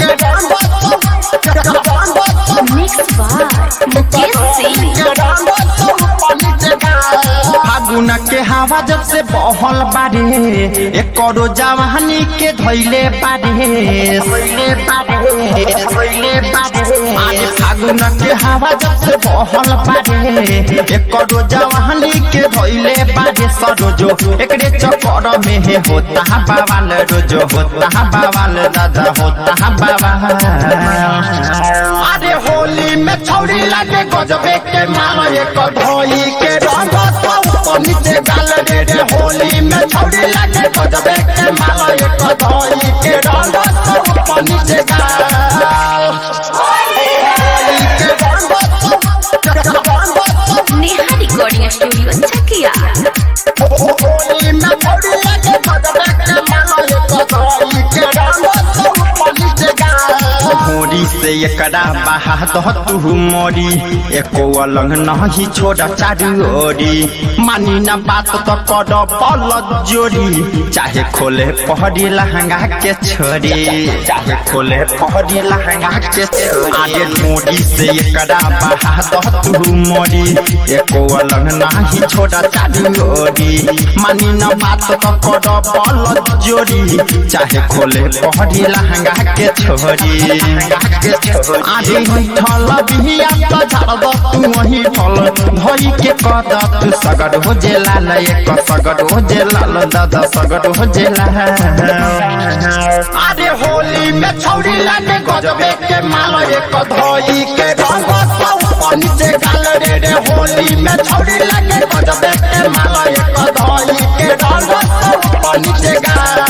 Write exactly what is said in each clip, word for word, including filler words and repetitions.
Mixed by Mukesh Singh. फागुन के हवा जब से बहल बारे एक करो जवानी के धैले बारे धैले बारे धैले बारे आज फागुन के हवा जब से बहल बारे एक करो जवानी के धैले बारे सरोजो एकरे चक्कर में है होता बवाल रोजो होता बवाल दादा होता बवाल। अरे होली में छौड़ी लागे गजबे के माल एक धोई के रंग नीचे गाल रे रे होली में छौड़ी लागे गजबे के माल एक धोई के रंग नीचे गाल नेहा रिकॉर्डिंग स्टूडियो चकिया। होली में छौड़ी लागे गजबे के माल एक धोई के रंग नीचे गाल मोरी से एकरा बहा दह तू मोरी एको अलंग नहीं छोड़ चारू ओरी मानी न बात तो कर बल जोरी चाहे खोले पहरी लहंगा के छोरी चाहे खोले पहरी लहंगा के छोरी आगे मोरी से एकरा बहा दह तू मोरी एको अलंग नहीं छोड़ चारू ओरी मानी न बात तो कर बल जोरी चाहे खोले पहरी लहंगा के छोरी आधी ठल बिहिया तो झाड़ द तू वही फल धई के कद तू सगड़ हो जेला एक सगड़ हो जेला दादा सगड़ हो जेला। अरे होली में छौड़ी लागे गजबे के माल एक धई के रंग नीचे गाल रे रे होली में छौड़ी लागे गजबे के माल एक धई के रंग नीचे गाल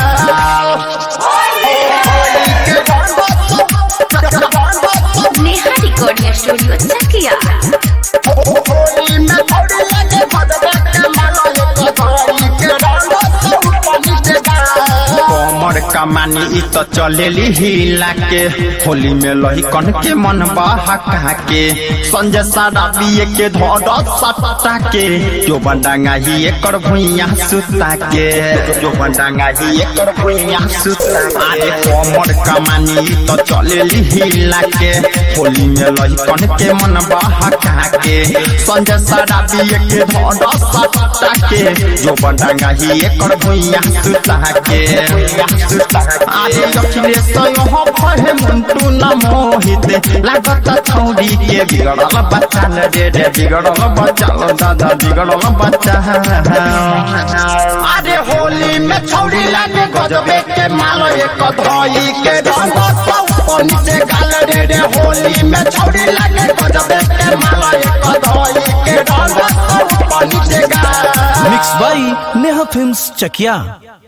नेहा रिकॉर्डिंग स्टूडियो चकिया। होली में छौड़ी लागे गजबे के माल एक धई के रंग नीचे गाल कमर कमानी इ तो चलेली हिला के होली में लही कन के मन बहका के संजय सारा पिए के धड़ सटा के जो बंडांगा ही एकर भुइया सुता के जो बंडांगा ही एकर भुइया सुता अरे कमर कमानी इ तो चलेली हिला के होली में लही कन के मन बहका के संजय सारा पिए के धड़ सटा के जो बंडांगा ही एकर भुइया सुता के आगे अखिलेश यहाँ भहे मुंटू न मोहित लागत छौड़ी के बिगड़ल बच्चा रे रे बिगड़ल बच्चा दादा बिगड़ल बच्चा। अरे होली में छौड़ी लागे गजबे के माल एक धई के रंग नीचे गाल रे रे होली में छौड़ी लागे गजबे के माल एक धई के रंग नीचे गाल। Mix by Neha films Chakiya.